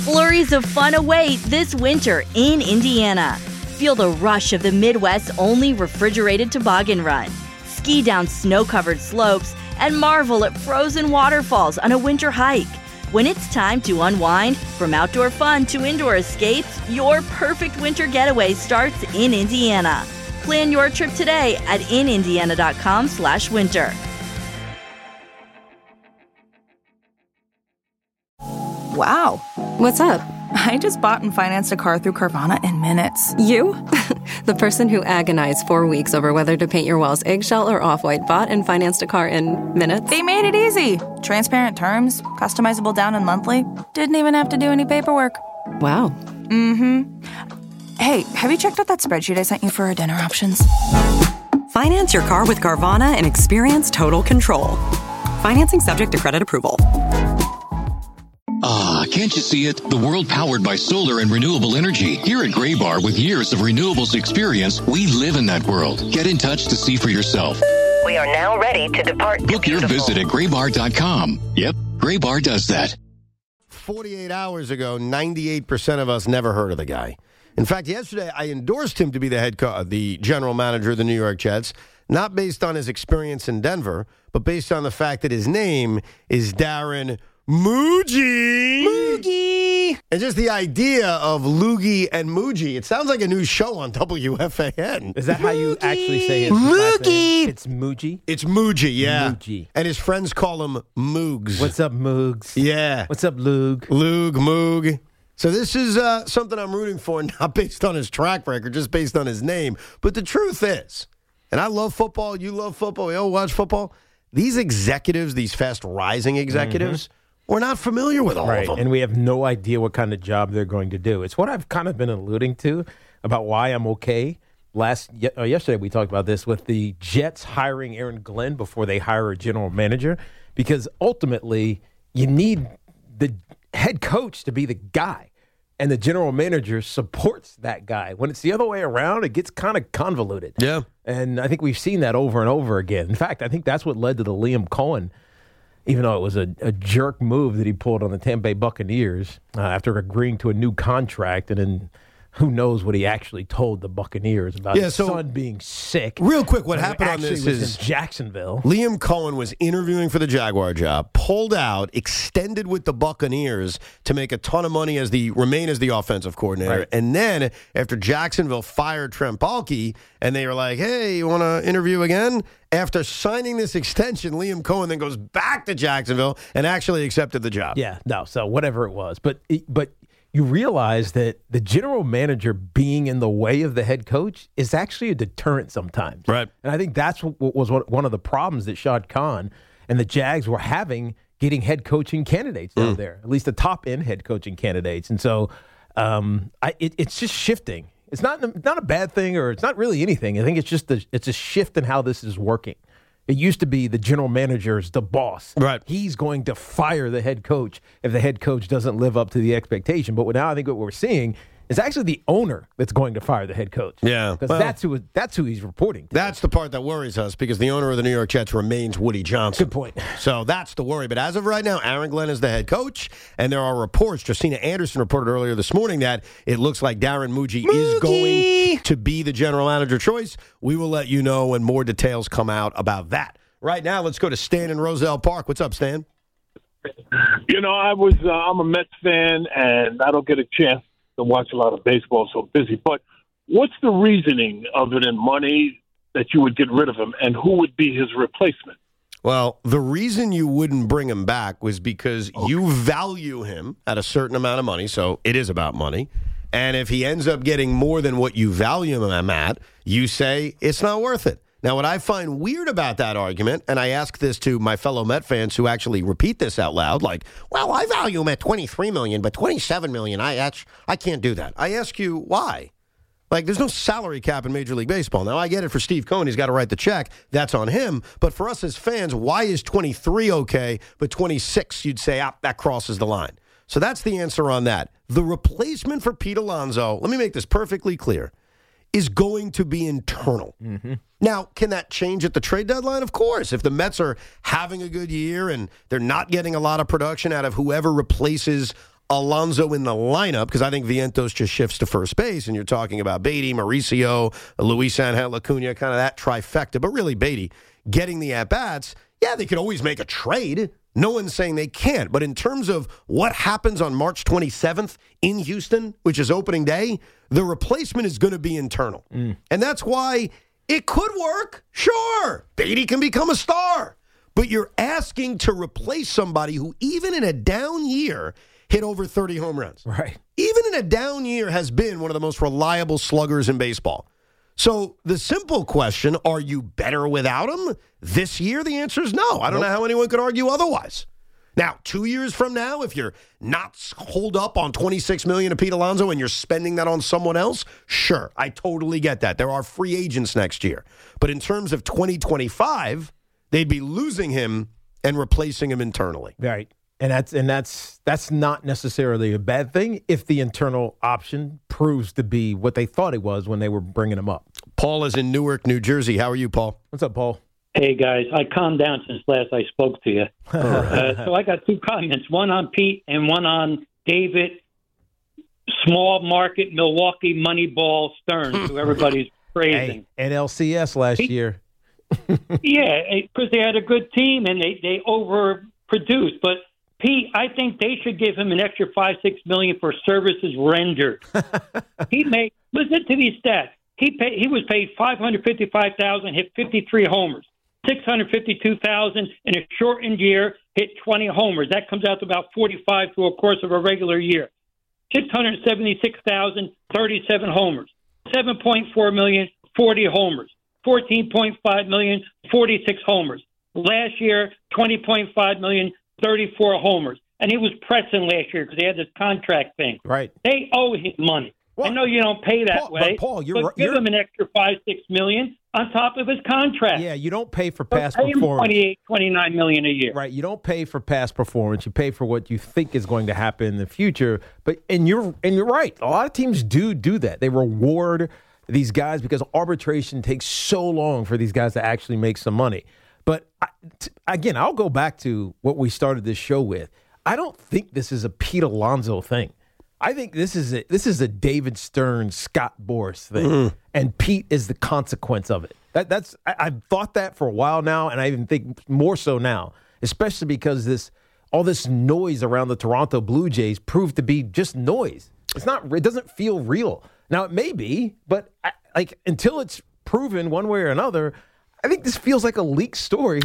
Flurries of fun await this winter in Indiana. Feel the rush of the Midwest's only refrigerated toboggan run. Ski down snow-covered slopes and marvel at frozen waterfalls on a winter hike. When it's time to unwind, from outdoor fun to indoor escapes, your perfect winter getaway starts in Indiana. Plan your trip today at inindiana.com/winter. Wow. What's up? I just bought and financed a car through Carvana in minutes. You? The person who agonized 4 weeks over whether to paint your walls eggshell or off-white bought and financed a car in minutes? They made it easy. Transparent terms, customizable down and monthly. Didn't even have to do any paperwork. Wow. Mm-hmm. Hey, have you checked out that spreadsheet I sent you for our dinner options? Finance your car with Carvana and experience total control. Financing subject to credit approval. Can't you see it? The world powered by solar and renewable energy. Here at Graybar, with years of renewables experience, we live in that world. Get in touch to see for yourself. We are now ready to depart. Book your visit at graybar.com. Yep, Graybar does that. 48 hours ago, 98% of us never heard of the guy. In fact, yesterday I endorsed him to be the general manager of the New York Jets, not based on his experience in Denver, but based on the fact that his name is Darren Muji. And just the idea of Loogie and Muji, it sounds like a new show on WFAN. Is that how you actually say it? Loogie. It's Muji? It's Muji, yeah. Muji. And his friends call him Moogs. What's up, Moogs? Yeah. What's up, Loog? Loog, Moog. So this is something I'm rooting for, not based on his track record, just based on his name. But the truth is, and I love football, you love football, we all watch football, these executives, these fast-rising executives, we're not familiar with all of them. And we have no idea what kind of job they're going to do. It's what I've kind of been alluding to about why I'm okay. Yesterday we talked about this with the Jets hiring Aaron Glenn before they hire a general manager, because ultimately you need the head coach to be the guy, and the general manager supports that guy. When it's the other way around, it gets kind of convoluted. Yeah. And I think we've seen that over and over again. In fact, I think that's what led to the Liam Cohen, even though it was a jerk move that he pulled on the Tampa Bay Buccaneers after agreeing to a new contract, and then who knows what he actually told the Buccaneers about his son being sick. Real quick, what happened on this is in Jacksonville. Liam Cohen was interviewing for the Jaguar job, pulled out, extended with the Buccaneers to make a ton of money remain as the offensive coordinator. Right. And then after Jacksonville fired Trent Baalke and they were like, hey, you want to interview again? After signing this extension, Liam Cohen then goes back to Jacksonville and actually accepted the job. Yeah, no, so whatever it was. But you realize that the general manager being in the way of the head coach is actually a deterrent sometimes. Right. And I think that's what was one of the problems that Shad Khan and the Jags were having getting head coaching candidates down there, at least the top-end head coaching candidates. And so it's just shifting. It's not a bad thing, or it's not really anything. I think it's just it's a shift in how this is working. It used to be the general manager is the boss. Right. He's going to fire the head coach if the head coach doesn't live up to the expectation. But now I think what we're seeing is actually the owner that's going to fire the head coach. Yeah. Because that's who he's reporting to. That's the part that worries us, because the owner of the New York Jets remains Woody Johnson. Good point. So that's the worry. But as of right now, Aaron Glenn is the head coach, and there are reports, Justina Anderson reported earlier this morning, that it looks like Darren Muji is going to be the general manager choice. We will let you know when more details come out about that. Right now, let's go to Stan in Roselle Park. What's up, Stan? You know, I'm a Mets fan, and I don't get a chance to watch a lot of baseball, so busy. But what's the reasoning other than money that you would get rid of him, and who would be his replacement? Well, the reason you wouldn't bring him back was because you value him at a certain amount of money, so it is about money. And if he ends up getting more than what you value him at, you say it's not worth it. Now, what I find weird about that argument, and I ask this to my fellow Met fans who actually repeat this out loud, like, well, I value him at $23 million, but $27 million, I can't do that. I ask you, why? Like, there's no salary cap in Major League Baseball. Now, I get it for Steve Cohen. He's got to write the check. That's on him. But for us as fans, why is 23 okay, but 26, you'd say, that crosses the line. So that's the answer on that. The replacement for Pete Alonso, let me make this perfectly clear, is going to be internal. Mm-hmm. Now, can that change at the trade deadline? Of course. If the Mets are having a good year and they're not getting a lot of production out of whoever replaces Alonso in the lineup, because I think Vientos just shifts to first base, and you're talking about Beatty, Mauricio, Luis Angel Acuna, kind of that trifecta, but really Beatty getting the at-bats, yeah, they could always make a trade. No one's saying they can't. But in terms of what happens on March 27th in Houston, which is opening day, the replacement is going to be internal. And that's why it could work. Sure, Beatty can become a star. But you're asking to replace somebody who, even in a down year, hit over 30 home runs. Right. Even in a down year, has been one of the most reliable sluggers in baseball. So the simple question, are you better without him this year? The answer is no. I don't know how anyone could argue otherwise. Now, 2 years from now, if you're not holed up on $26 million of Pete Alonso and you're spending that on someone else, sure, I totally get that. There are free agents next year. But in terms of 2025, they'd be losing him and replacing him internally. Right. And that's not necessarily a bad thing if the internal option proves to be what they thought it was when they were bringing him up. Paul is in Newark, New Jersey. How are you, Paul? What's up, Paul? Hey, guys. I calmed down since last I spoke to you. So I got two comments, one on Pete and one on David, small market Milwaukee Moneyball Stearns, who everybody's praising. Hey, NLCS last year. Yeah, because they had a good team and they overproduced. But Pete, I think they should give him an extra $5-6 million for services rendered. Listen to these stats. He was paid $555,000, hit 53 homers. $652,000 in a shortened year, hit 20 homers. That comes out to about 45 through a course of a regular year. $676,000, 37 homers. $7.4 million, 40 homers. $14.5 million, 46 homers. Last year, $20.5 million, 34 homers. And he was pressing last year because he had this contract thing. Right. They owe him money. Well, I know you don't pay that way. But Paul, give him an extra $5-6 million on top of his contract. Yeah, you don't pay for past pay performance. Him $28-29 million a year. Right. You don't pay for past performance. You pay for what you think is going to happen in the future. And you're right. A lot of teams do that. They reward these guys because arbitration takes so long for these guys to actually make some money. But again, I'll go back to what we started this show with. I don't think this is a Pete Alonso thing. I think this is a David Stearns, Scott Boras thing, and Pete is the consequence of it. I've thought that for a while now, and I even think more so now, especially because all this noise around the Toronto Blue Jays proved to be just noise. It doesn't feel real. Now it may be, but until it's proven one way or another, I think this feels like a leaked story.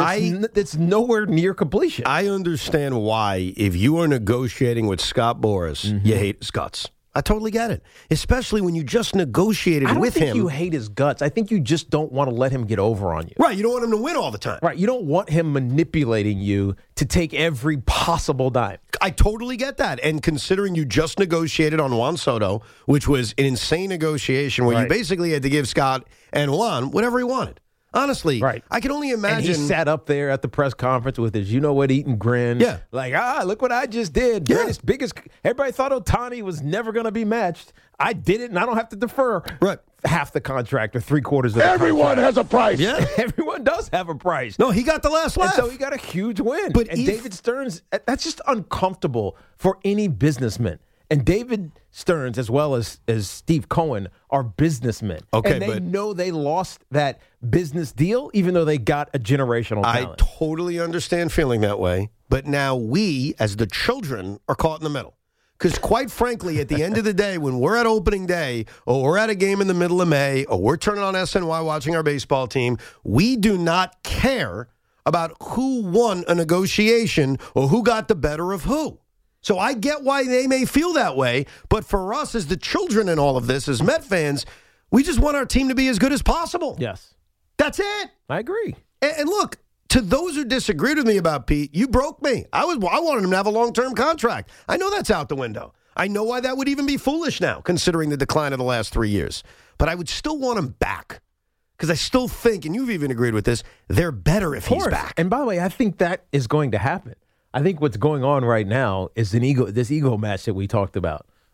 It's nowhere near completion. I understand why, if you are negotiating with Scott Boras, you hate his guts. I totally get it. Especially when you just negotiated with him. I don't think you hate his guts. I think you just don't want to let him get over on you. Right. You don't want him to win all the time. Right. You don't want him manipulating you to take every possible dime. I totally get that. And considering you just negotiated on Juan Soto, which was an insane negotiation where you basically had to give Scott and Juan whatever he wanted. Honestly, I can only imagine. And he sat up there at the press conference with his you-know-what-eating grin. Yeah. Like, look what I just did. Yeah. Biggest. Everybody thought Ohtani was never going to be matched. I did it, and I don't have to defer half the contract or three-quarters of the contract. Everyone has a price. Yeah. Everyone does have a price. No, he got the last laugh. And so he got a huge win. And David Stearns, that's just uncomfortable for any businessman. And David Stearns, as well as Steve Cohen, are businessmen. Okay, and they know they lost that business deal, even though they got a generational talent. I totally understand feeling that way. But now we, as the children, are caught in the middle. Because quite frankly, at the end of the day, when we're at opening day, or we're at a game in the middle of May, or we're turning on SNY watching our baseball team, we do not care about who won a negotiation or who got the better of who. So I get why they may feel that way, but for us as the children in all of this, as Met fans, we just want our team to be as good as possible. Yes. That's it. I agree. And look, to those who disagreed with me about Pete, you broke me. I wanted him to have a long-term contract. I know that's out the window. I know why that would even be foolish now, considering the decline of the last 3 years. But I would still want him back. Because I still think, and you've even agreed with this, they're better if he's back. And by the way, I think that is going to happen. I think what's going on right now is this ego match that we talked about.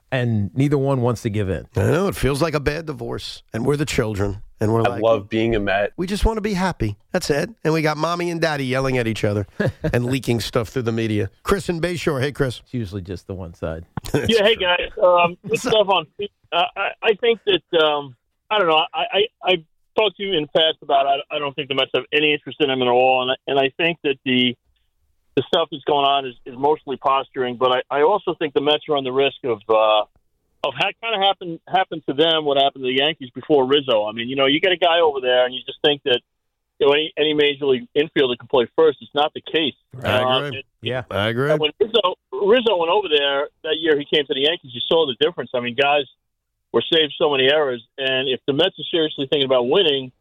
and neither one wants to give in. I know, it feels like a bad divorce, and we're the children, and we're I love being a Met. We just want to be happy. That's it. And we got mommy and daddy yelling at each other and leaking stuff through the media. Chris in Bayshore. Hey, Chris. It's usually just the one side. Yeah, hey, guys. Good stuff on I think that, I don't know, I talked to you in the past about I don't think the Mets have any interest in him at all, and I think that the stuff that's going on is mostly posturing, but I also think the Mets are on the risk of how kind of happened to them what happened to the Yankees before Rizzo. I mean, you got a guy over there, and you just think that any major league infielder can play first. It's not the case. I agree. I agree. When Rizzo went over there that year, he came to the Yankees. You saw the difference. I mean, guys were saved so many errors, and if the Mets are seriously thinking about winning,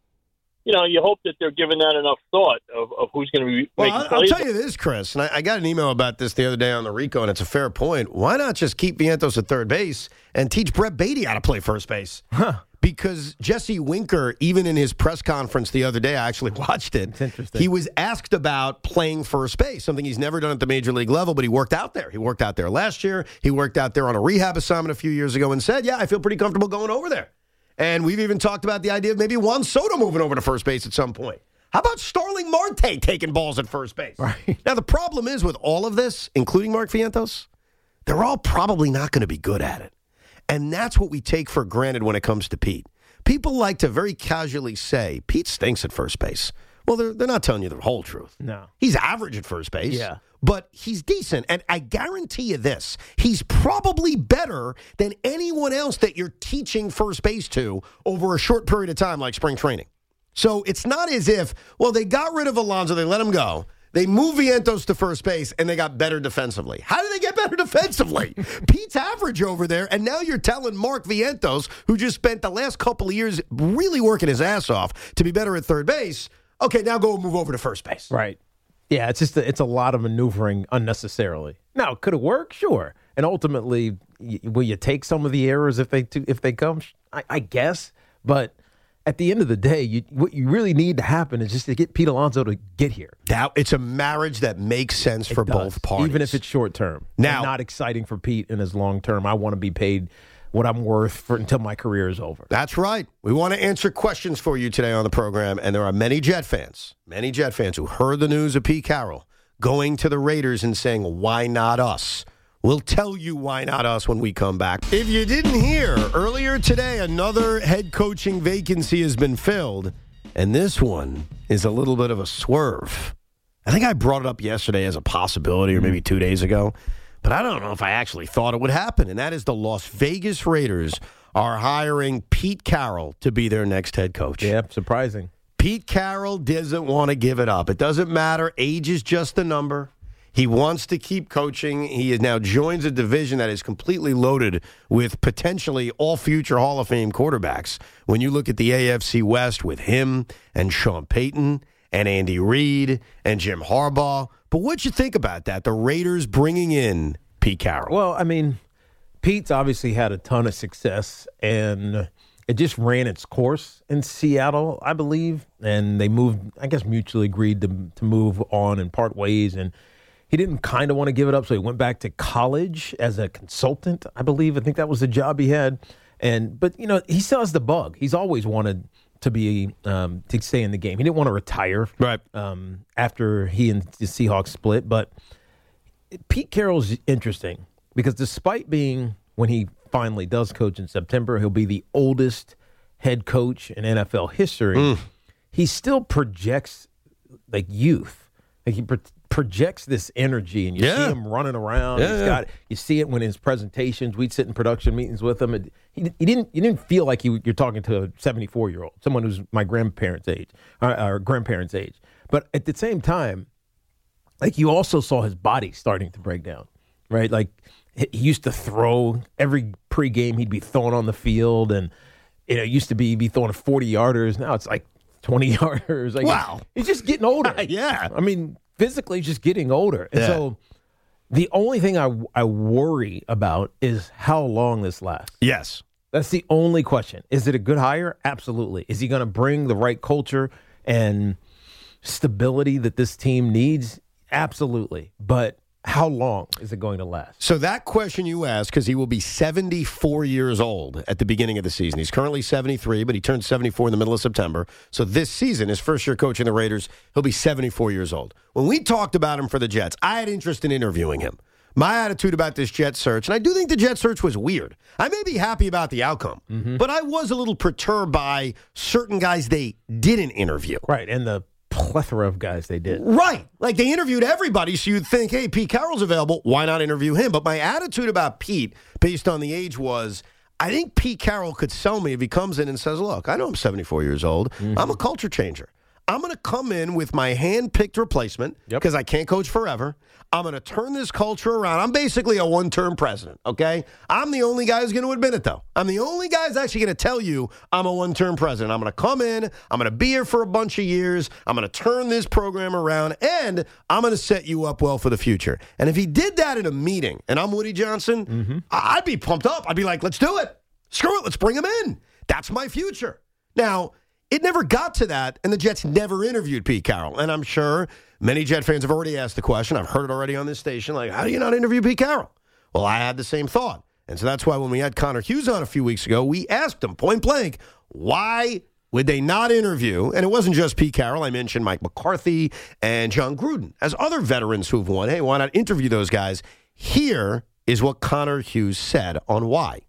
you hope that they're giving that enough thought of who's going to be making plays. I'll tell you this, Chris, and I got an email about this the other day on the Rico, and it's a fair point. Why not just keep Vientos at third base and teach Brett Beatty how to play first base? Because Jesse Winker, even in his press conference the other day, I actually watched it. It's interesting. He was asked about playing first base, something he's never done at the major league level, but he worked out there. He worked out there last year. He worked out there on a rehab assignment a few years ago and said, I feel pretty comfortable going over there. And we've even talked about the idea of maybe Juan Soto moving over to first base at some point. How about Starling Marte taking balls at first base? Right. Now, the problem is with all of this, including Mark Vientos, they're all probably not going to be good at it. And that's what we take for granted when it comes to Pete. People like to very casually say, Pete stinks at first base. Well, they're not telling you the whole truth. No. He's average at first base. Yeah. But he's decent. And I guarantee you this, he's probably better than anyone else that you're teaching first base to over a short period of time like spring training. So it's not as if, they got rid of Alonso, they let him go. They moved Vientos to first base, and they got better defensively. How did they get better defensively? Pete's average over there, and now you're telling Mark Vientos, who just spent the last couple of years really working his ass off to be better at third base, okay, now go move over to first base. Right. Yeah, it's a lot of maneuvering unnecessarily. Now, could it work? Sure. And ultimately, will you take some of the errors if they come? I guess. But at the end of the day, what you really need to happen is just to get Pete Alonso to get here. It's a marriage that makes sense for both parties. Even if it's short term. Now, not exciting for Pete in his long term. I want to be paid what I'm worth until my career is over. That's right. We want to answer questions for you today on the program, and there are many Jet fans who heard the news of Pete Carroll going to the Raiders and saying, why not us? We'll tell you why not us when we come back. If you didn't hear, earlier today, another head coaching vacancy has been filled, and this one is a little bit of a swerve. I think I brought it up yesterday as a possibility or maybe 2 days ago. But I don't know if I actually thought it would happen, and that is the Las Vegas Raiders are hiring Pete Carroll to be their next head coach. Yeah, surprising. Pete Carroll doesn't want to give it up. It doesn't matter. Age is just a number. He wants to keep coaching. He now joins a division that is completely loaded with potentially all future Hall of Fame quarterbacks. When you look at the AFC West with him and Sean Payton and Andy Reid and Jim Harbaugh. But what'd you think about that? The Raiders bringing in Pete Carroll. Well, I mean, Pete's obviously had a ton of success, and it just ran its course in Seattle, I believe. And they moved, I guess, mutually agreed to move on and part ways. And he didn't kind of want to give it up, so he went back to college as a consultant, I believe. I think that was the job he had. But he still has the bug. He's always wanted to be to stay in the game. He didn't want to retire after he and the Seahawks split. But Pete Carroll's interesting because despite being, when he finally does coach in September, he'll be the oldest head coach in NFL history. He still projects like youth. Like he projects this energy, and you see him running around. You see it when his presentations. We'd sit in production meetings with him. And you didn't feel like you're talking to a 74-year-old, someone who's my grandparents' age, or grandparents' age. But at the same time, like you also saw his body starting to break down, right? Like he used to throw every pregame. He'd be throwing on the field, and it used to be throwing 40-yarders. Now it's like 20-yarders. Like wow, he's just getting older. I mean, physically just getting older. And so the only thing I worry about is how long this lasts. Yes. That's the only question. Is it a good hire? Absolutely. Is he going to bring the right culture and stability that this team needs? Absolutely. But How long is it going to last? So that question you asked, because he will be 74 years old at the beginning of the season. He's currently 73, but he turned 74 in the middle of September. So this season, his first year coaching the Raiders, he'll be 74 years old. When we talked about him for the Jets, I had interest in interviewing him. My attitude about this Jet search, and I do think the Jet search was weird. I may be happy about the outcome, but I was a little perturbed by certain guys they didn't interview. Right, and the plethora of guys they did. Right. Like they interviewed everybody, so you'd think, hey, Pete Carroll's available. Why not interview him? But my attitude about Pete, based on the age, was I think Pete Carroll could sell me if he comes in and says, look, I know I'm 74 years old. I'm a culture changer. I'm going to come in with my hand-picked replacement because I can't coach forever. I'm going to turn this culture around. I'm basically a one-term president, okay? I'm the only guy who's going to admit it, though. I'm the only guy who's actually going to tell you I'm a one-term president. I'm going to come in. I'm going to be here for a bunch of years. I'm going to turn this program around, and I'm going to set you up well for the future. And if he did that in a meeting, and I'm Woody Johnson, I'd be pumped up. I'd be like, let's do it. Screw it. Let's bring him in. That's my future. Now, it never got to that, and the Jets never interviewed Pete Carroll. And I'm sure many Jet fans have already asked the question. I've heard it already on this station, like, how do you not interview Pete Carroll? Well, I had the same thought. And so that's why when we had Connor Hughes on a few weeks ago, we asked him point blank, why would they not interview? And it wasn't just Pete Carroll. I mentioned Mike McCarthy and John Gruden as other veterans who've won. Hey, why not interview those guys? Here is what Connor Hughes said on why.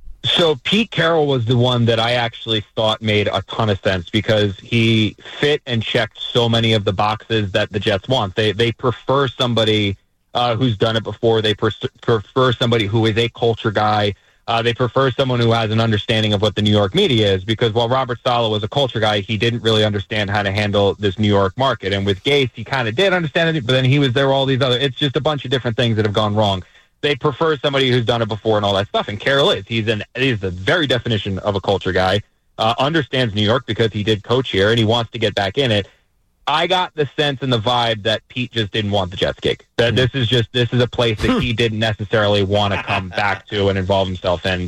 So Pete Carroll was the one that I actually thought made a ton of sense because he fit and checked so many of the boxes that the Jets want. They prefer somebody who's done it before. They prefer somebody who is a culture guy. They prefer someone who has an understanding of what the New York media is, because while Robert Saleh was a culture guy, he didn't really understand how to handle this New York market. And with Gase, he kind of did understand it, but then he was there all these other. It's just a bunch of different things that have gone wrong. They prefer somebody who's done it before and all that stuff. And Carroll is. He's the very definition of a culture guy, understands New York because he did coach here, and he wants to get back in it. I got the sense and the vibe that Pete just didn't want the Jets gig. That this is a place that he didn't necessarily want to come back to and involve himself in.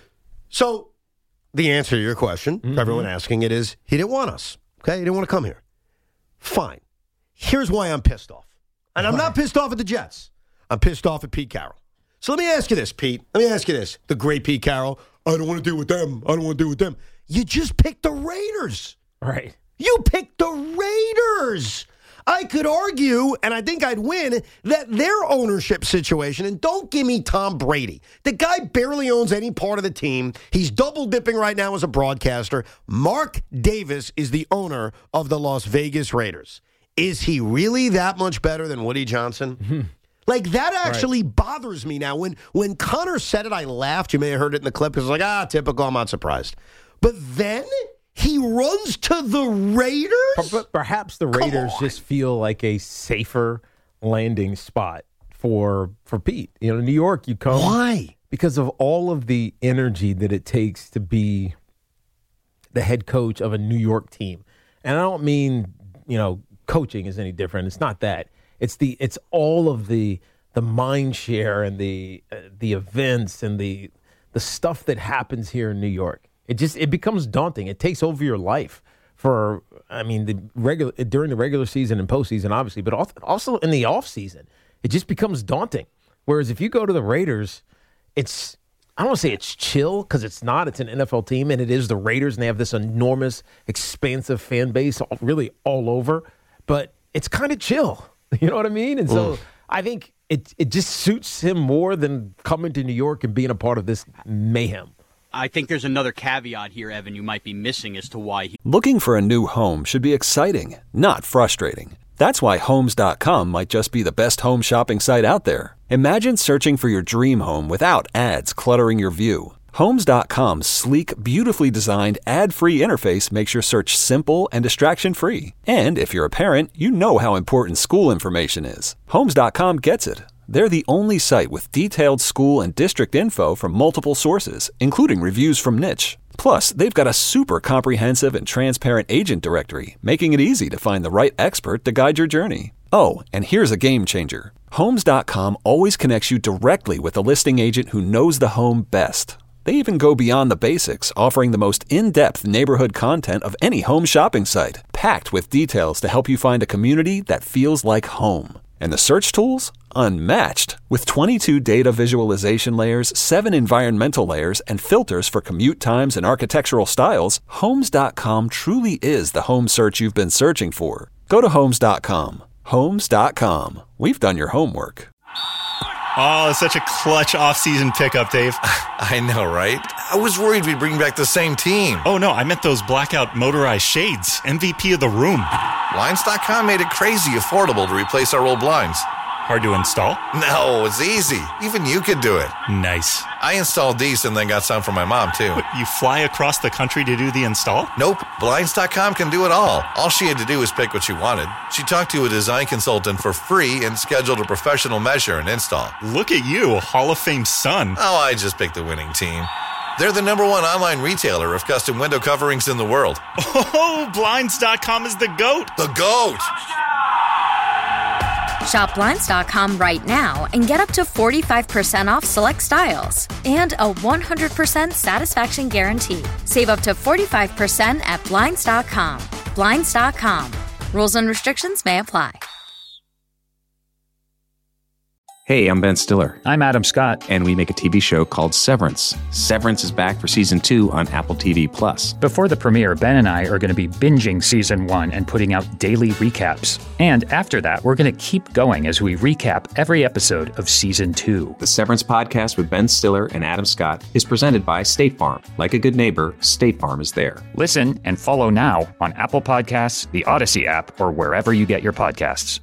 So the answer to your question, for everyone asking it, is he didn't want us. Okay, he didn't want to come here. Fine. Here's why I'm pissed off. And I'm not pissed off at the Jets. I'm pissed off at Pete Carroll. So let me ask you this, Pete. Let me ask you this. The great Pete Carroll, I don't want to deal with them. I don't want to deal with them. You just picked the Raiders. Right. You picked the Raiders. I could argue, and I think I'd win, that their ownership situation, and don't give me Tom Brady. The guy barely owns any part of the team. He's double-dipping right now as a broadcaster. Mark Davis is the owner of the Las Vegas Raiders. Is he really that much better than Woody Johnson? Like, that actually bothers me now. When Connor said it, I laughed. You may have heard it in the clip because I was like, typical, I'm not surprised. But then he runs to the Raiders? But perhaps the Raiders just feel like a safer landing spot for Pete. You know, New York, you come. Why? Because of all of the energy that it takes to be the head coach of a New York team. And I don't mean, coaching is any different. It's not that. It's all of the mind share and the events and the stuff that happens here in New York. It becomes daunting. It takes over your life during the regular season and postseason, obviously, but also in the off season. It just becomes daunting. Whereas if you go to the Raiders, I don't want to say it's chill because it's not. It's an NFL team and it is the Raiders and they have this enormous, expansive fan base really all over. But it's kind of chill. You know what I mean? And so I think it just suits him more than coming to New York and being a part of this mayhem. I think there's another caveat here, Evan, you might be missing as to why. Looking for a new home should be exciting, not frustrating. That's why Homes.com might just be the best home shopping site out there. Imagine searching for your dream home without ads cluttering your view. Homes.com's sleek, beautifully designed, ad-free interface makes your search simple and distraction-free. And if you're a parent, you know how important school information is. Homes.com gets it. They're the only site with detailed school and district info from multiple sources, including reviews from Niche. Plus, they've got a super comprehensive and transparent agent directory, making it easy to find the right expert to guide your journey. Oh, and here's a game changer. Homes.com always connects you directly with a listing agent who knows the home best. They even go beyond the basics, offering the most in-depth neighborhood content of any home shopping site, packed with details to help you find a community that feels like home. And the search tools? Unmatched. With 22 data visualization layers, 7 environmental layers, and filters for commute times and architectural styles, Homes.com truly is the home search you've been searching for. Go to Homes.com. Homes.com. We've done your homework. Oh, it's such a clutch off-season pickup, Dave. I know, right? I was worried we'd bring back the same team. Oh, no, I meant those blackout motorized shades. MVP of the room. Blinds.com made it crazy affordable to replace our old blinds. Hard to install? No, it's easy. Even you could do it. Nice. I installed these and then got some for my mom, too. What, you fly across the country to do the install? Nope. Blinds.com can do it all. All she had to do was pick what she wanted. She talked to a design consultant for free and scheduled a professional measure and install. Look at you, a Hall of Fame son. Oh, I just picked the winning team. They're the #1 online retailer of custom window coverings in the world. Oh, Blinds.com is the GOAT. The GOAT! Shop Blinds.com right now and get up to 45% off select styles and a 100% satisfaction guarantee. Save up to 45% at Blinds.com. Blinds.com. Rules and restrictions may apply. Hey, I'm Ben Stiller. I'm Adam Scott. And we make a TV show called Severance. Severance is back for Season 2 on Apple TV+. Before the premiere, Ben and I are going to be binging Season 1 and putting out daily recaps. And after that, we're going to keep going as we recap every episode of Season 2. The Severance podcast with Ben Stiller and Adam Scott is presented by State Farm. Like a good neighbor, State Farm is there. Listen and follow now on Apple Podcasts, the Odyssey app, or wherever you get your podcasts.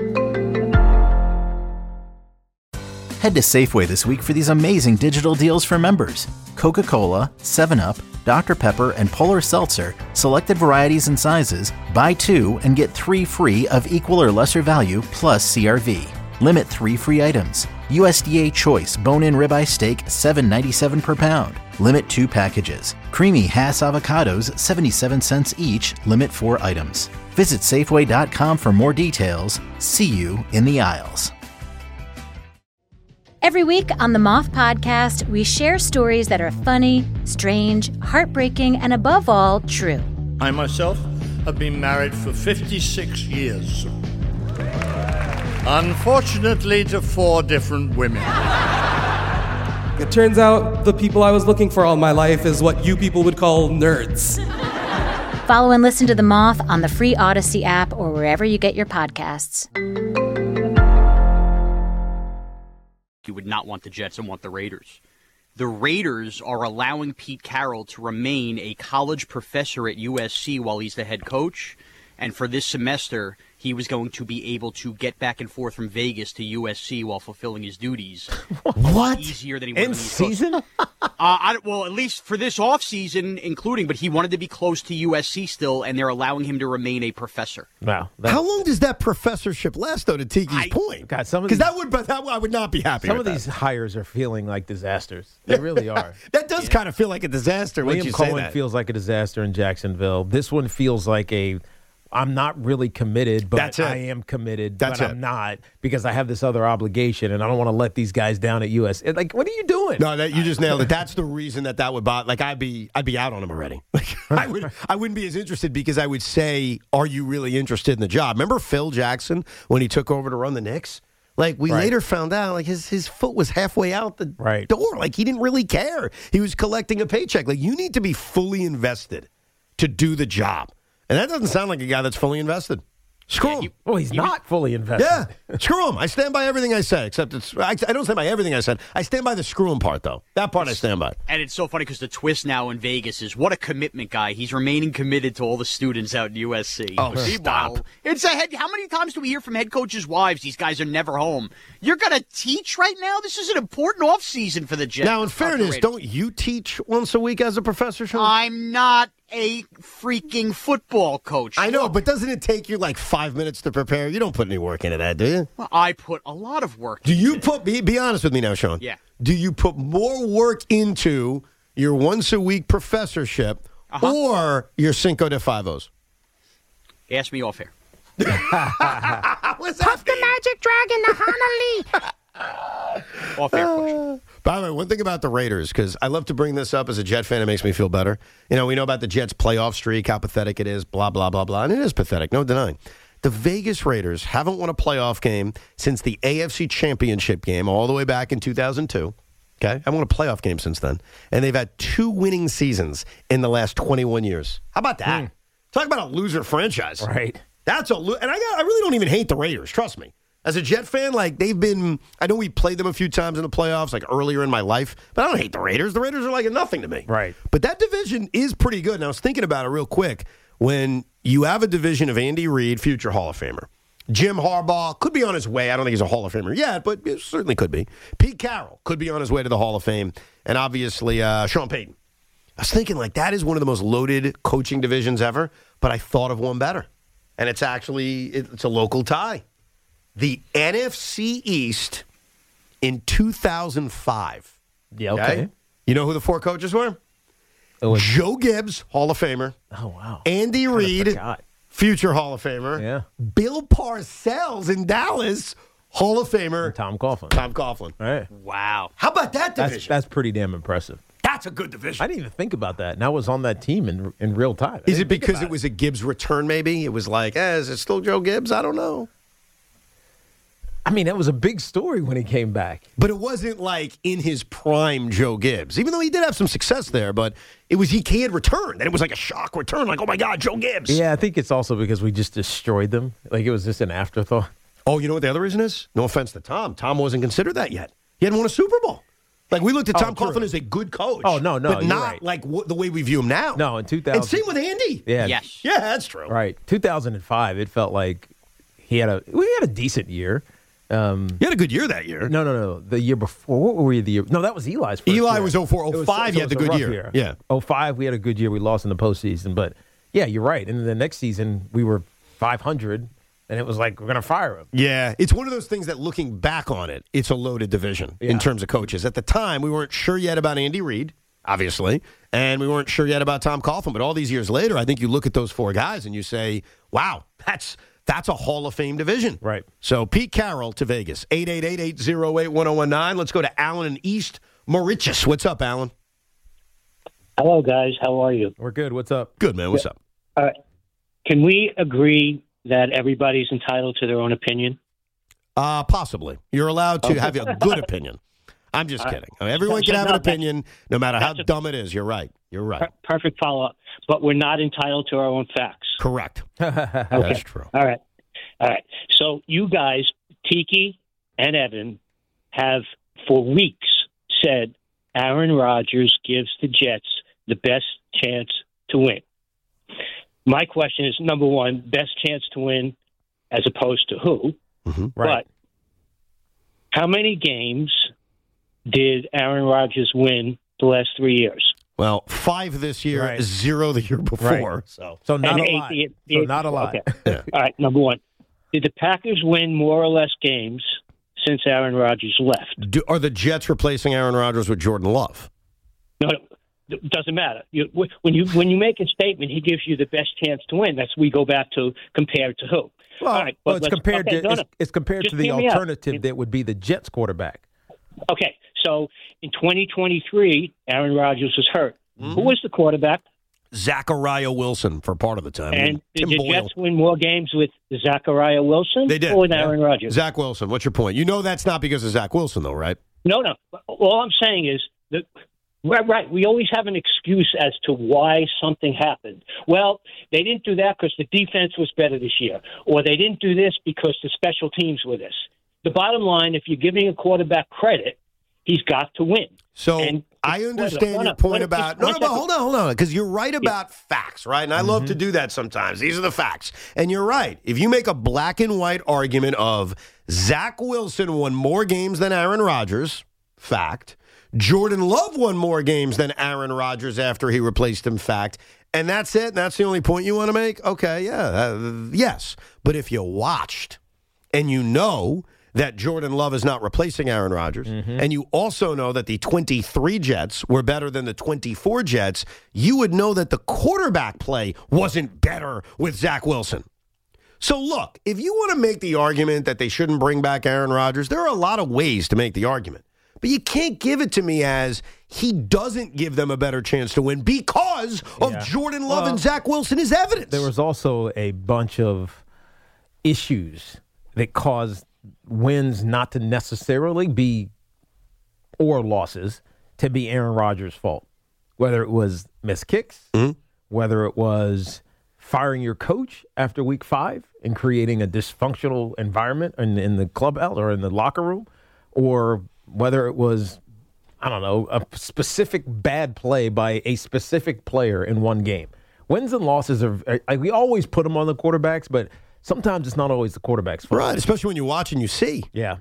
Head to Safeway this week for these amazing digital deals for members. Coca-Cola, 7-Up, Dr. Pepper, and Polar Seltzer, selected varieties and sizes, buy 2 and get 3 free of equal or lesser value plus CRV. Limit 3 free items. USDA Choice Bone-In Ribeye Steak, $7.97 per pound. Limit 2 packages. Creamy Hass Avocados, 77 cents each. Limit 4 items. Visit Safeway.com for more details. See you in the aisles. Every week on the Moth Podcast, we share stories that are funny, strange, heartbreaking, and above all, true. I myself have been married for 56 years. Unfortunately, to 4 different women. It turns out the people I was looking for all my life is what you people would call nerds. Follow and listen to The Moth on the free Odyssey app or wherever you get your podcasts. You would not want the Jets and want the Raiders. The Raiders are allowing Pete Carroll to remain a college professor at USC while he's the head coach. And for this semester, he was going to be able to get back and forth from Vegas to USC while fulfilling his duties. What? Easier than he would in season? Well, at least for this offseason, including, but he wanted to be close to USC still, and they're allowing him to remain a professor. Wow. How long does that professorship last, though, to Tiki's point? God, some of Because I would not be happy Some with of these that. hires are feeling like disasters. They really are. That does kind of feel like a disaster when Liam you say Cohen that. feels like a disaster in Jacksonville. This one feels like I'm not really committed, but I am committed, but I'm not because I have this other obligation, and I don't want to let these guys down at US. Like, what are you doing? No, you just nailed it. That's the reason that would bother. Like, I'd be out on him already. Like, I wouldn't be as interested because I would say, "Are you really interested in the job?" Remember Phil Jackson when he took over to run the Knicks? Like, we later found out, like, his foot was halfway out the door. Like, he didn't really care. He was collecting a paycheck. Like, you need to be fully invested to do the job. And that doesn't sound like a guy that's fully invested. Screw him. He's not fully invested. Yeah, screw him. I stand by everything I said, except I don't stand by everything I said. I stand by the screw him part, though. That part I stand by. And it's so funny because the twist now in Vegas is what a commitment guy. He's remaining committed to all the students out in USC. Oh, stop. It's how many times do we hear from head coaches' wives, these guys are never home? You're going to teach right now? This is an important offseason for the Jets. Now, in fairness, don't you teach once a week as a professor, Sean? I'm not a freaking football coach. I know, but doesn't it take you like 5 minutes to prepare? You don't put any work into that, do you? Well, I put a lot of work into it. Be honest with me now, Sean. Yeah. Do you put more work into your once-a-week professorship or your Cinco de Favos? Ask me off air. What's Puff the magic dragon, the Hanali. Off air question. By the way, one thing about the Raiders, because I love to bring this up as a Jet fan, it makes me feel better. You know, we know about the Jets' playoff streak, how pathetic it is, blah, blah, blah, blah. And it is pathetic, no denying. The Vegas Raiders haven't won a playoff game since the AFC Championship game all the way back in 2002. Okay? Haven't won a playoff game since then. And they've had 2 winning seasons in the last 21 years. How about that? Talk about a loser franchise. Right. That's a and I really don't even hate the Raiders, trust me. As a Jet fan, like they've been, I know we played them a few times in the playoffs, like earlier in my life, but I don't hate the Raiders. The Raiders are like a nothing to me. Right. But that division is pretty good. And I was thinking about it real quick. When you have a division of Andy Reid, future Hall of Famer, Jim Harbaugh could be on his way. I don't think he's a Hall of Famer yet, but it certainly could be. Pete Carroll could be on his way to the Hall of Fame. And obviously, Sean Payton. I was thinking, like, that is one of the most loaded coaching divisions ever, but I thought of one better. And it's actually, it's a local tie. The NFC East in 2005. Yeah, okay. You know who the 4 coaches were? Joe Gibbs, Hall of Famer. Oh, wow. Andy Reid, future Hall of Famer. Yeah. Bill Parcells in Dallas, Hall of Famer. And Tom Coughlin. Tom Coughlin. Right. Wow. How about that division? That's pretty damn impressive. That's a good division. I didn't even think about that. And I was on that team in real time. Is it because it was a Gibbs return, maybe? It was like, is it still Joe Gibbs? I don't know. I mean, that was a big story when he came back. But it wasn't like in his prime Joe Gibbs, even though he did have some success there. But it was he had returned, and it was like a shock return, like, oh, my God, Joe Gibbs. Yeah, I think it's also because we just destroyed them. Like, it was just an afterthought. Oh, you know what the other reason is? No offense to Tom. Tom wasn't considered that yet. He hadn't won a Super Bowl. Like, we looked at Tom Coughlin as a good coach. Oh, no, but you're not right. like the way we view him now. No, in 2000. And same with Andy. Yeah. Yes. Yeah, that's true. Right. 2005, it felt like we had a decent year. You had a good year that year. No. The year before. What were you the year? No, that was Eli's first Eli year. was 04. 05, you had the good year. Yeah. 05, we had a good year. We lost in the postseason. But, yeah, you're right. And then the next season, we were 500, and it was like, we're going to fire him. Yeah. It's one of those things that looking back on it, it's a loaded division in terms of coaches. At the time, we weren't sure yet about Andy Reid, obviously, and we weren't sure yet about Tom Coughlin. But all these years later, I think you look at those 4 guys and you say, wow, that's a Hall of Fame division. Right. So Pete Carroll to Vegas, 888-808-1019. Let's go to Alan in East Mauritius. What's up, Alan? Hello, guys. How are you? We're good. What's up? Good, man. What's up? All right. Can we agree that everybody's entitled to their own opinion? Possibly. You're allowed to have a good opinion. I'm just kidding. Everyone can have an opinion, no matter how dumb it is. You're right. You're right. Perfect follow-up. But we're not entitled to our own facts. Correct. Okay. That's true. All right. So you guys, Tiki and Evan, have for weeks said Aaron Rodgers gives the Jets the best chance to win. My question is, number one, best chance to win as opposed to who? Mm-hmm. Right. But how many games did Aaron Rodgers win the last 3 years? Well, 5 this year, 0 the year before. Right. So not a lot. So not a lot. Okay. Yeah. All right, number one. Did the Packers win more or less games since Aaron Rodgers left? Are the Jets replacing Aaron Rodgers with Jordan Love? No, it doesn't matter. When you make a statement, he gives you the best chance to win. We go back to compared to who? Well, all right, it's compared to the alternative that would be the Jets quarterback. Okay, so in 2023, Aaron Rodgers was hurt. Mm-hmm. Who was the quarterback? Zachariah Wilson for part of the time. And did the Jets win more games with Zachariah Wilson they did. or with Aaron Rodgers? Zach Wilson. What's your point? You know that's not because of Zach Wilson, though, right? No. All I'm saying is that, right, we always have an excuse as to why something happened. Well, they didn't do that because the defense was better this year, or they didn't do this because the special teams were this. The bottom line, if you're giving a quarterback credit, he's got to win. So I understand your point about but hold on, because you're right about facts, right? And I love to do that sometimes. These are the facts. And you're right. If you make a black and white argument of Zach Wilson won more games than Aaron Rodgers, fact. Jordan Love won more games than Aaron Rodgers after he replaced him, fact. And that's it? And that's the only point you want to make? Okay, yes. But if you watched and you know that Jordan Love is not replacing Aaron Rodgers, and you also know that the 23 Jets were better than the 24 Jets, you would know that the quarterback play wasn't better with Zach Wilson. So look, if you want to make the argument that they shouldn't bring back Aaron Rodgers, there are a lot of ways to make the argument. But you can't give it to me as he doesn't give them a better chance to win because of Jordan Love and Zach Wilson is evidence. There was also a bunch of issues that cause wins not to necessarily be, or losses, to be Aaron Rodgers' fault. Whether it was missed kicks, whether it was firing your coach after week 5 and creating a dysfunctional environment in the clubhouse or in the locker room, or whether it was, I don't know, a specific bad play by a specific player in one game. Wins and losses are we always put them on the quarterbacks, but sometimes it's not always the quarterback's fault. Right, especially when you watch and you see. Yeah.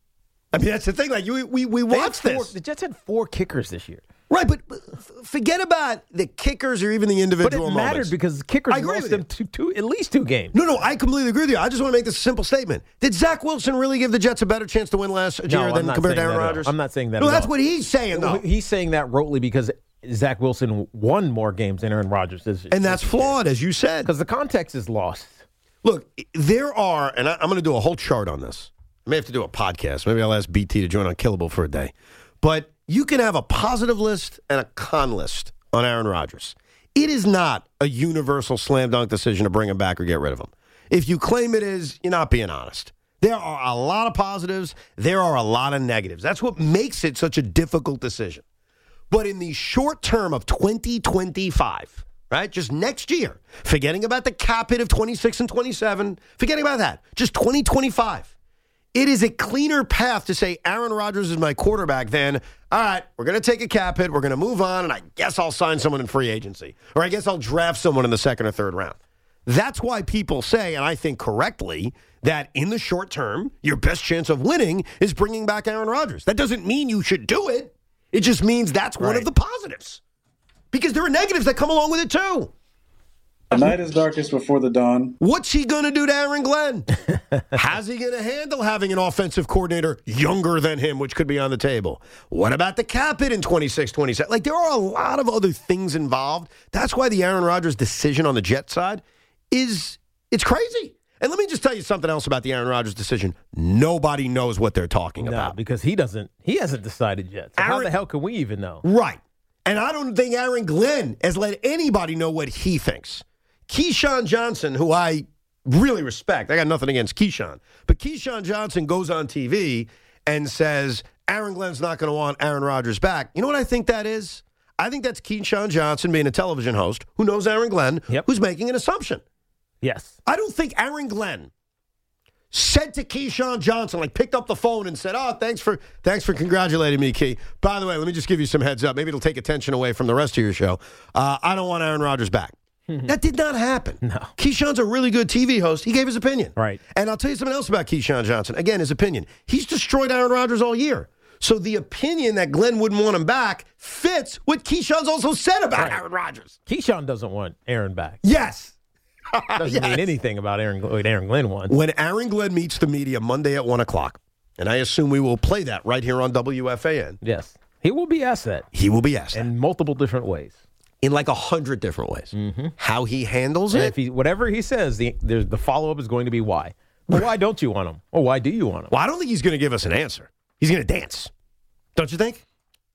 I mean, that's the thing. Like, we watched this. The Jets had 4 kickers this year. Right, but forget about the kickers or even the individual moments. But it mattered moments. because kickers lost them at least 2 games. No, I completely agree with you. I just want to make this a simple statement. Did Zach Wilson really give the Jets a better chance to win last year than compared to Aaron Rodgers? I'm not saying that No, at that's all. what he's saying, though. He's saying that rotely because Zach Wilson won more games than Aaron Rodgers this year. And that's flawed, as you said. Because the context is lost. Look, there are, and I'm going to do a whole chart on this. I may have to do a podcast. Maybe I'll ask BT to join Unkillable for a day. But you can have a positive list and a con list on Aaron Rodgers. It is not a universal slam dunk decision to bring him back or get rid of him. If you claim it is, you're not being honest. There are a lot of positives. There are a lot of negatives. That's what makes it such a difficult decision. But in the short term of 2025, right, just next year, forgetting about the cap hit of 26 and 27, forgetting about that, just 2025. It is a cleaner path to say Aaron Rodgers is my quarterback than, all right, we're going to take a cap hit, we're going to move on, and I guess I'll sign someone in free agency. Or I guess I'll draft someone in the 2nd or 3rd round. That's why people say, and I think correctly, that in the short term, your best chance of winning is bringing back Aaron Rodgers. That doesn't mean you should do it. It just means that's one of the positives. Because there are negatives that come along with it, too. The night is darkest before the dawn. What's he going to do to Aaron Glenn? How's he going to handle having an offensive coordinator younger than him, which could be on the table? What about the cap hit in 26, 27? Like, there are a lot of other things involved. That's why the Aaron Rodgers decision on the Jet side it's crazy. And let me just tell you something else about the Aaron Rodgers decision. Nobody knows what they're talking about. Because he hasn't decided yet. So how the hell can we even know? Right. And I don't think Aaron Glenn has let anybody know what he thinks. Keyshawn Johnson, who I really respect, I got nothing against Keyshawn, but Keyshawn Johnson goes on TV and says, Aaron Glenn's not going to want Aaron Rodgers back. You know what I think that is? I think that's Keyshawn Johnson being a television host who knows Aaron Glenn, who's making an assumption. Yes. I don't think Aaron Glenn said to Keyshawn Johnson, like picked up the phone and said, oh, thanks for congratulating me, Key. By the way, let me just give you some heads up. Maybe it'll take attention away from the rest of your show. I don't want Aaron Rodgers back. That did not happen. No. Keyshawn's a really good TV host. He gave his opinion. Right. And I'll tell you something else about Keyshawn Johnson. Again, his opinion. He's destroyed Aaron Rodgers all year. So the opinion that Glenn wouldn't want him back fits what Keyshawn's also said about Aaron Rodgers. Keyshawn doesn't want Aaron back. Yes. Doesn't mean anything about what Aaron Glenn wants. When Aaron Glenn meets the media Monday at 1 o'clock, and I assume we will play that right here on WFAN. Yes. He will be asked that. He will be asked that. In multiple different ways. In like 100 different ways. Mm-hmm. How he handles and it. If whatever he says, the follow-up is going to be why. Well, why don't you want him? Or why do you want him? Well, I don't think he's going to give us an answer. He's going to dance. Don't you think?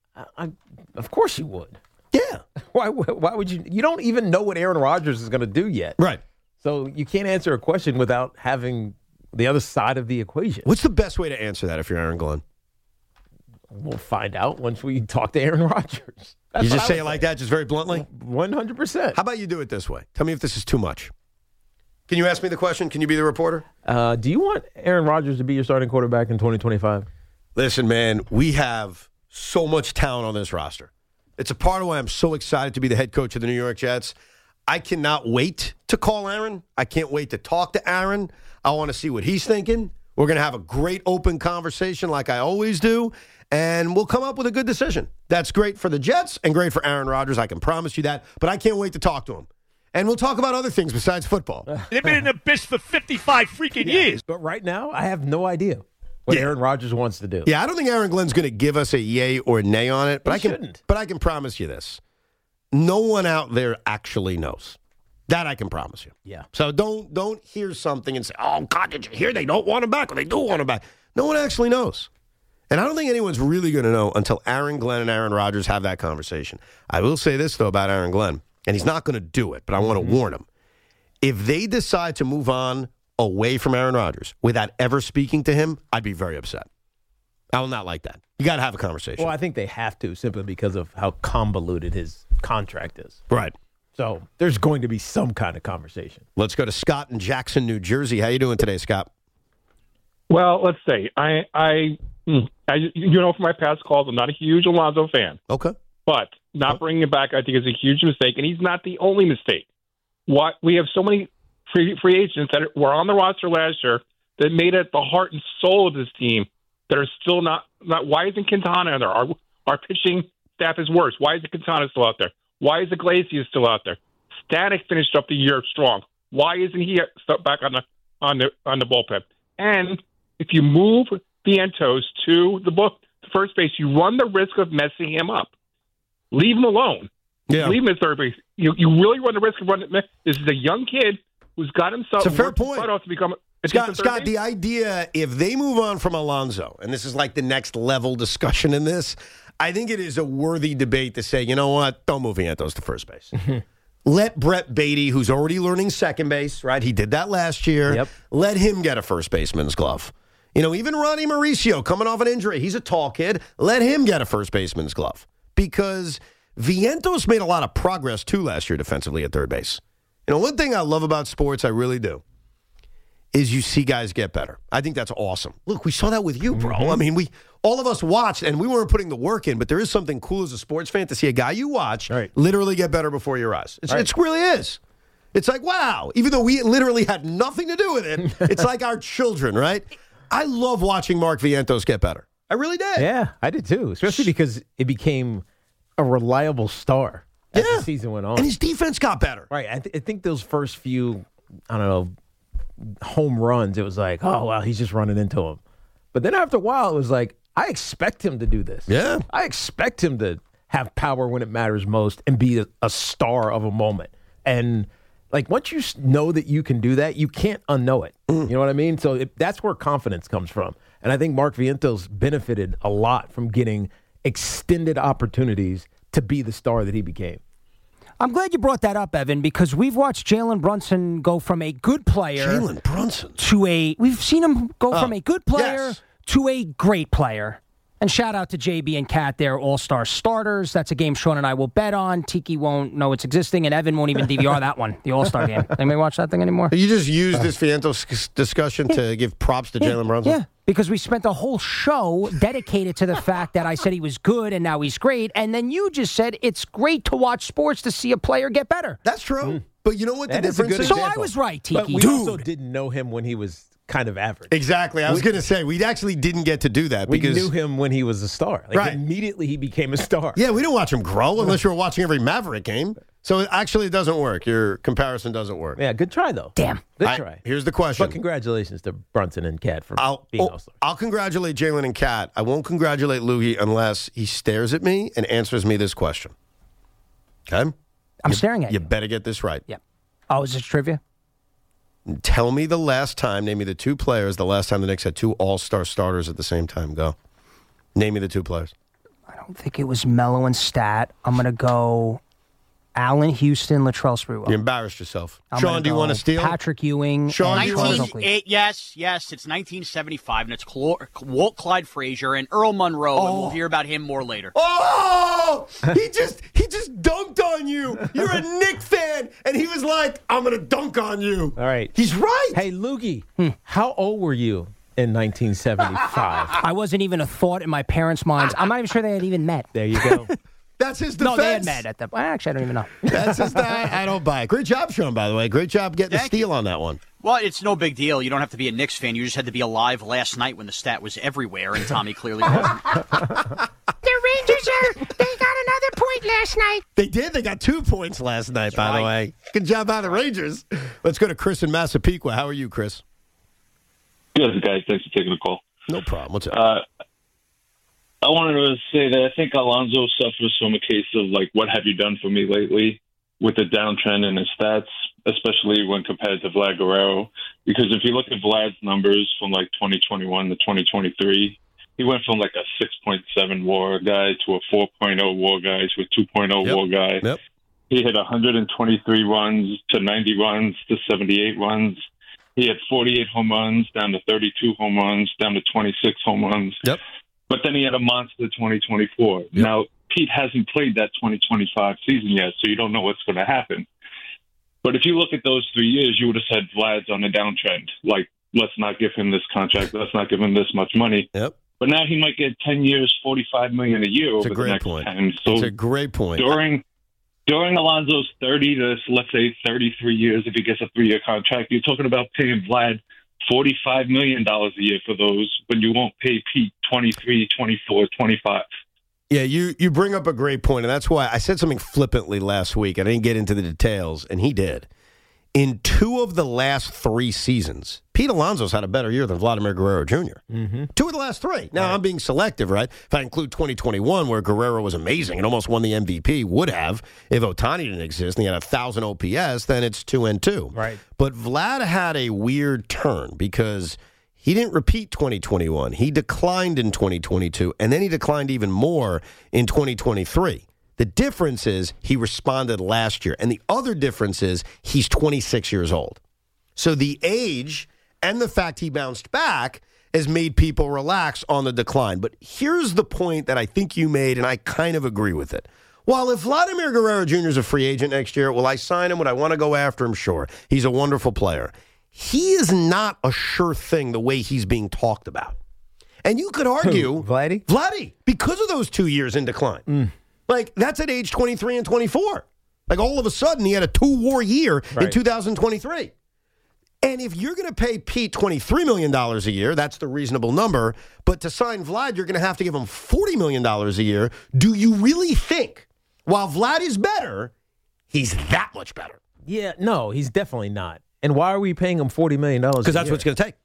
Of course you would. Yeah. Why would you? You don't even know what Aaron Rodgers is going to do yet. Right. So you can't answer a question without having the other side of the equation. What's the best way to answer that if you're Aaron Glenn? We'll find out once we talk to Aaron Rodgers. You just say it like that, just very bluntly? 100%. How about you do it this way? Tell me if this is too much. Can you ask me the question? Can you be the reporter? Do you want Aaron Rodgers to be your starting quarterback in 2025? Listen, man, we have so much talent on this roster. It's a part of why I'm so excited to be the head coach of the New York Jets. I cannot wait to call Aaron. I can't wait to talk to Aaron. I want to see what he's thinking. We're going to have a great open conversation like I always do, and we'll come up with a good decision. That's great for the Jets and great for Aaron Rodgers. I can promise you that, but I can't wait to talk to him. And we'll talk about other things besides football. They've been in the biz for 55 freaking years. But right now, I have no idea what Aaron Rodgers wants to do. Yeah, I don't think Aaron Glenn's going to give us a yay or nay on it, but I can promise you this. No one out there actually knows. That I can promise you. Yeah. So don't hear something and say, oh, God, did you hear they don't want him back or they do want him back? No one actually knows. And I don't think anyone's really going to know until Aaron Glenn and Aaron Rodgers have that conversation. I will say this, though, about Aaron Glenn, and he's not going to do it, but I want to warn him. If they decide to move on away from Aaron Rodgers without ever speaking to him, I'd be very upset. I will not like that. You got to have a conversation. Well, I think they have to simply because of how convoluted his contract is. Right. So there's going to be some kind of conversation. Let's go to Scott in Jackson, New Jersey. How you doing today, Scott? Well, let's say I from my past calls, I'm not a huge Alonzo fan. Okay. But not bringing him back, I think, is a huge mistake, and he's not the only mistake. We have so many free agents that were on the roster last year that made it the heart and soul of this team that are still not. Why isn't Quintana there? Our pitching staff is worse. Why isn't Quintana still out there? Why is Iglesias still out there? Static finished up the year strong. Why isn't he back on the bullpen? And if you move Vientos to the first base, you run the risk of messing him up. Leave him alone. Yeah. Leave him at third base. You really run the risk of running. This is a young kid who's got himself. It's a fair point. To become Scott, the idea, if they move on from Alonso, and this is like the next level discussion in this, I think it is a worthy debate to say, you know what, don't move Vientos to first base. Let Brett Beatty, who's already learning second base, right? He did that last year. Let him get a first baseman's glove. Even Ronnie Mauricio coming off an injury, he's a tall kid. Let him get a first baseman's glove. Because Vientos made a lot of progress, too, last year defensively at third base. One thing I love about sports, I really do, is you see guys get better. I think that's awesome. Look, we saw that with you, bro. I mean, all of us watched, and we weren't putting the work in, but there is something cool as a sports fan to see a guy you watch literally get better before your eyes. It really is. It's like, wow. Even though we literally had nothing to do with it, it's like our children, right? I love watching Mark Vientos get better. I really did. Yeah, I did too, especially because it became a reliable star as the season went on. And his defense got better. Right. I think those first few, home runs, it was like, oh, wow, he's just running into him. But then after a while, it was like, I expect him to do this. Yeah. I expect him to have power when it matters most and be a star of a moment. And once you know that you can do that, you can't unknow it. You know what I mean? So that's where confidence comes from. And I think Mark Vientos benefited a lot from getting extended opportunities to be the star that he became. I'm glad you brought that up, Evan, because we've watched Jalen Brunson go from a good player we've seen him go from a good player to a great player. And shout out to JB and Kat, they're all-star starters. That's a game Sean and I will bet on. Tiki won't know it's existing, and Evan won't even DVR that one, the all-star game. Anybody watch that thing anymore? You just used this Vientos discussion to give props to Jalen Brunson? Yeah, because we spent a whole show dedicated to the fact that I said he was good and now he's great, and then you just said it's great to watch sports to see a player get better. That's true. But you know what the difference is? So I was right, Tiki. But we also didn't know him when he was kind of average. Exactly. I was going to say, we actually didn't get to do that. We because knew him when he was a star. Immediately he became a star. Yeah, we didn't watch him grow unless you were watching every Maverick game. So actually it doesn't work. Your comparison doesn't work. Yeah, good try, though. Damn. Good try. Here's the question. But congratulations to Brunson and Kat for being all-stars. I'll congratulate Jalen and Kat. I won't congratulate Loogie unless he stares at me and answers me this question. Okay? I'm staring at you. You better get this right. Yep. Oh, is this trivia? Tell me the last time, name me the two players, the last time the Knicks had two all-star starters at the same time. Go. Name me the two players. I don't think it was Melo and Stat. I'm going to go Allen Houston, Latrell Sprewell. You embarrassed yourself. Sean, do you want to steal? Patrick Ewing. Sean, and Charles Oakley. Yes, it's 1975, and it's Walt Clyde Frazier and Earl Monroe, and we'll hear about him more later. Oh! He just dunked on you. You're a Knicks fan, and he was like, I'm going to dunk on you. All right. He's right. Hey, Loogie, how old were you in 1975? I wasn't even a thought in my parents' minds. I'm not even sure they had even met. There you go. That's his defense. No, they had met at the. Actually, I don't even know. That's his. I don't buy it. Great job, Sean. By the way, great job getting the steal on that one. Well, it's no big deal. You don't have to be a Knicks fan. You just had to be alive last night when the stat was everywhere, and Tommy clearly wasn't. The Rangers they got another point last night. They did. They got 2 points last night. By the way, good job by the Rangers. Let's go to Chris in Massapequa. How are you, Chris? Good, guys. Thanks for taking the call. No problem. What's up? I wanted to say that I think Alonso suffers from a case of, what have you done for me lately with the downtrend in his stats, especially when compared to Vlad Guerrero. Because if you look at Vlad's numbers from, 2021 to 2023, he went from, a 6.7 WAR guy to a 4.0 WAR guy to a 2.0 WAR guy. Yep. He hit 123 runs to 90 runs to 78 runs. He had 48 home runs, down to 32 home runs, down to 26 home runs. Yep. But then he had a monster 2024. Yep. Now, Pete hasn't played that 2025 season yet, so you don't know what's going to happen. But if you look at those 3 years, you would have said Vlad's on a downtrend. Like, let's not give him this contract. Let's not give him this much money. Yep. But now he might get 10 years, $45 million a year over the next 10. So it's a great point. During Alonso's 30 to, let's say, 33 years, if he gets a 3-year contract, you're talking about paying Vlad $45 million a year for those, but you won't pay Pete 23, 24, 25. Yeah, you bring up a great point, and that's why I said something flippantly last week. I didn't get into the details, and he did. In 2 of the last 3 seasons, Pete Alonso's had a better year than Vladimir Guerrero Jr. Mm-hmm. 2 of the last 3. Now, right. I'm being selective, right? If I include 2021, where Guerrero was amazing and almost won the MVP, would have, if Ohtani didn't exist and he had 1,000 OPS, then it's 2-2. Right. But Vlad had a weird turn because he didn't repeat 2021. He declined in 2022, and then he declined even more in 2023. The difference is he responded last year. And the other difference is he's 26 years old. So the age and the fact he bounced back has made people relax on the decline. But here's the point that I think you made, and I kind of agree with it. While if Vladimir Guerrero Jr. is a free agent next year, will I sign him? Would I want to go after him? Sure. He's a wonderful player. He is not a sure thing the way he's being talked about. And you could argue... Vladdy, because of those 2 years in decline. Like, that's at age 23 and 24. Like, all of a sudden, he had a 2-war year in 2023. And if you're going to pay Pete $23 million a year, that's the reasonable number. But to sign Vlad, you're going to have to give him $40 million a year. Do you really think, while Vlad is better, he's that much better? Yeah, no, he's definitely not. And why are we paying him $40 million a year? Because that's what it's going to take.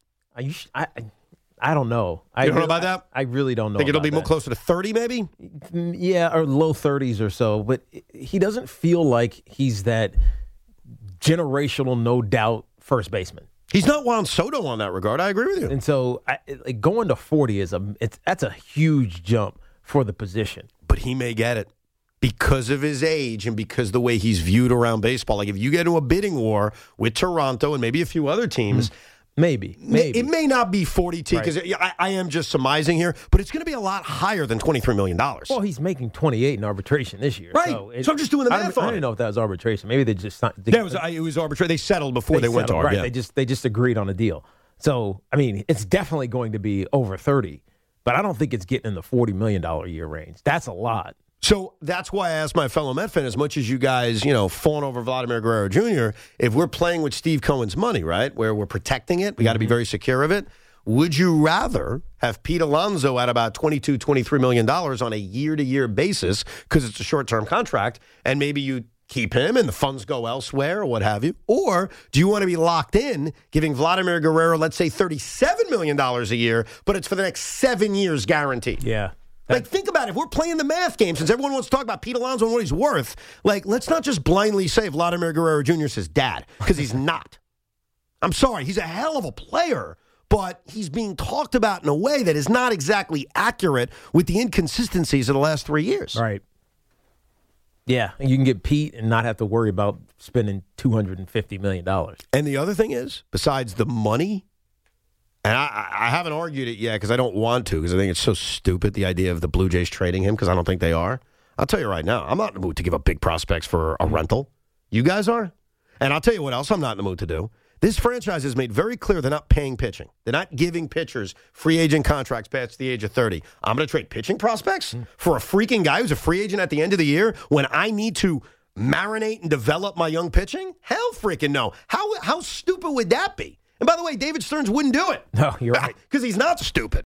I don't know. You don't know about that? I really don't know. Think it'll be more closer to 30, maybe? Yeah, or low 30s or so. But he doesn't feel like he's that generational, no doubt first baseman. He's not Juan Soto on that regard. I agree with you. And so going to 40 that's a huge jump for the position. But he may get it because of his age and because the way he's viewed around baseball. Like if you get into a bidding war with Toronto and maybe a few other teams. Maybe. It may not be 40T because I am just surmising here, but it's going to be a lot higher than $23 million. Well, he's making 28 in arbitration this year. Right. So I'm just doing the math on it. I don't know if that was arbitration. Maybe they just signed. It was arbitration. They settled before they went to arbitration. Right. Yeah. They just agreed on a deal. So, I mean, it's definitely going to be over 30, but I don't think it's getting in the $40 million a year range. That's a lot. So that's why I asked my fellow Met fan, as much as you guys, fawn over Vladimir Guerrero Jr., if we're playing with Steve Cohen's money, right, where we're protecting it, we got to be very secure of it, would you rather have Pete Alonso at about $22, $23 million on a year-to-year basis because it's a short-term contract, and maybe you keep him and the funds go elsewhere or what have you? Or do you want to be locked in, giving Vladimir Guerrero, let's say, $37 million a year, but it's for the next 7 years guaranteed? Yeah. Like, think about it. If we're playing the math game, since everyone wants to talk about Pete Alonso and what he's worth, like, let's not just blindly say Vladimir Guerrero Jr. is his dad, because he's not. I'm sorry. He's a hell of a player, but he's being talked about in a way that is not exactly accurate with the inconsistencies of the last 3 years. Right. Yeah, and you can get Pete and not have to worry about spending $250 million. And the other thing is, besides the money, and I haven't argued it yet because I don't want to, because I think it's so stupid, the idea of the Blue Jays trading him, because I don't think they are. I'll tell you right now, I'm not in the mood to give up big prospects for a rental. You guys are? And I'll tell you what else I'm not in the mood to do. This franchise has made very clear they're not paying pitching. They're not giving pitchers free agent contracts past the age of 30. I'm going to trade pitching prospects for a freaking guy who's a free agent at the end of the year when I need to marinate and develop my young pitching? Hell freaking no. How stupid would that be? And by the way, David Stearns wouldn't do it. No, you're right. Because he's not stupid.